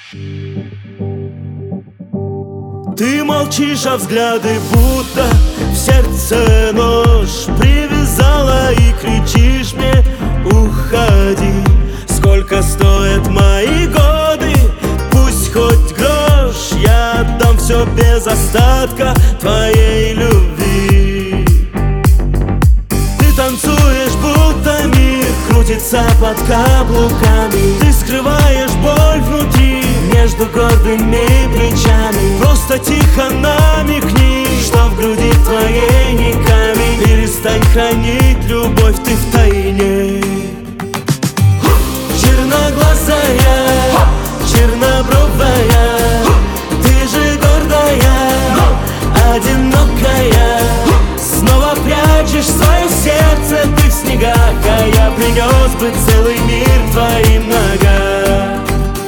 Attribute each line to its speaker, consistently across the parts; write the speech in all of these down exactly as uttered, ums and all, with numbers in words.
Speaker 1: Ты молчишь, а взгляды будто в сердце нож привязала и кричишь мне: уходи. Сколько стоят мои годы, пусть хоть грош, я отдам все без остатка твоей любви. Ты танцуешь, будто мир крутится под каблуками. Ты скрываешь боль внутри между гордыми плечами. Просто тихо намекни, что в груди твоей не камень. Перестань хранить любовь ты в тайне. Черноглазая, чернобровая, ты же гордая, одинокая. Снова прячешь свое сердце ты в снегах, а я принес бы целый мир твоим ногам.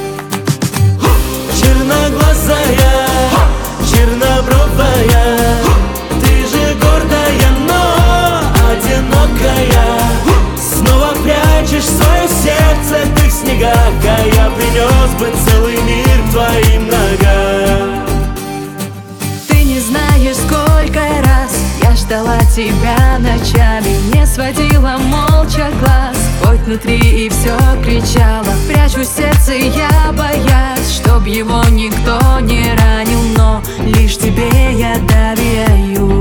Speaker 1: Черноглазая, чернобровая, ты же гордая, но одинокая. Снова прячешь свое сердце ты в снегах, а я принес бы целый мир твоим ногам.
Speaker 2: Ты не знаешь, сколько раз я ждала тебя ночами, не сводила молча глаз, хоть внутри и все кричала. Прячу сердце я, боясь, чтоб его никто не ранил, но лишь тебе я доверяю.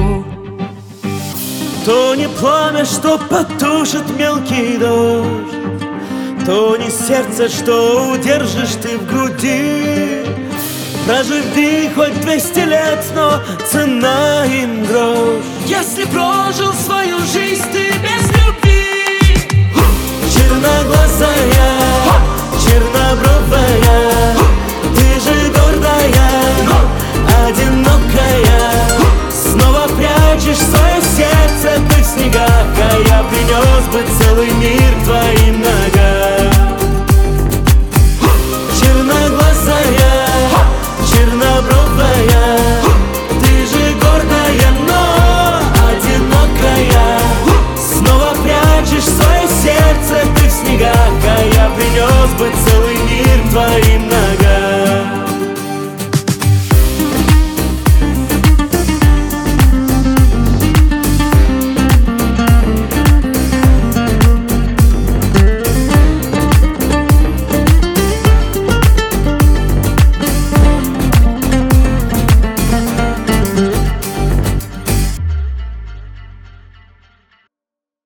Speaker 1: То не пламя, что потушит мелкий дождь, то не сердце, что удержишь ты в груди. Проживи хоть двести лет, но цена им грош, если прожил свою жизнь ты без любви. Черноглазая, чернобровая, ты же гордая, одинокая. Снова прячешь свое сердце ты в снегах, а я принес бы целый мир твоим ногам. Черноглазая, чернобровая, ты же гордая, но одинокая. Снова прячешь свое сердце ты в снегах, а я принес бы целый мир твоим ногам.